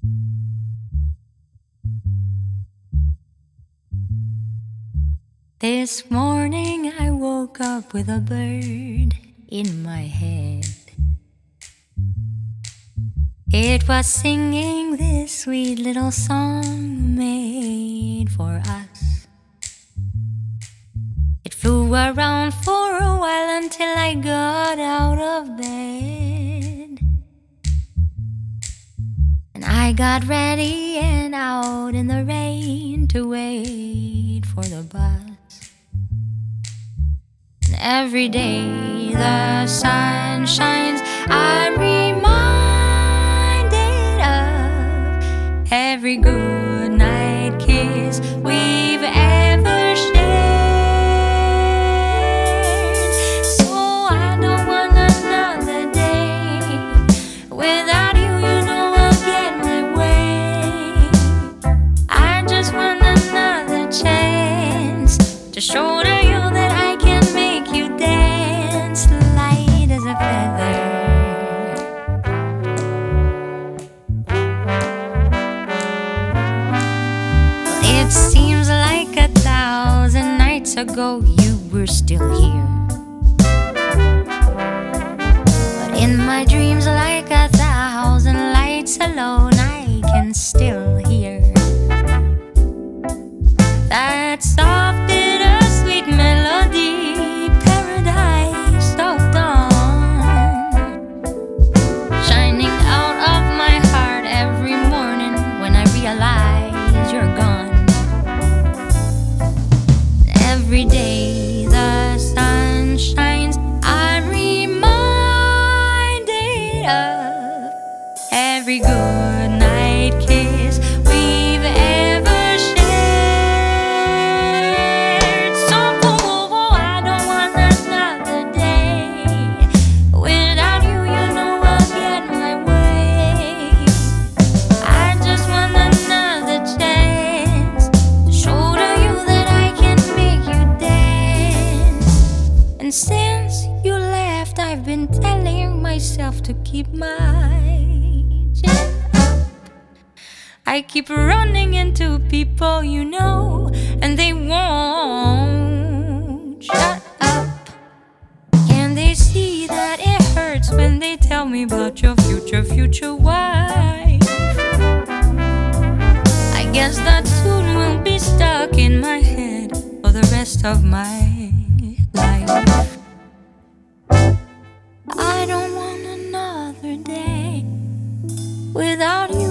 This morning I woke up with a bird in my head. It was singing this sweet little song made for us. It flew around for a while until I got out of bed. And I got ready and out in the rain to wait for the bus. And every day the sun shines, I'm reminded of every good night kiss we've ever shared. So I don't want another day without you, you know I'll get my way. I just want another chance to show to you that I can make you dance light as a feather. It seems like 1,000 nights ago you were still here. But in my dreams, like 1,000 lights alone, I can still hear that soft bittersweet melody, paradise of dawn, shining out of my heart every morning when I realize you're gone. Every day the sun shines, I'm reminded of every good night kiss we've ever shared. So I don't want another day without you, you know I'll get my way. I just want another chance to show to you that I can make you dance. And since you left, I've been telling myself to keep my chin up. I keep running into people you know, and they won't shut up. Can they see that it hurts when they tell me about your future wife? I guess that tune will be stuck in my head for the rest of my life. I don't want another day without you.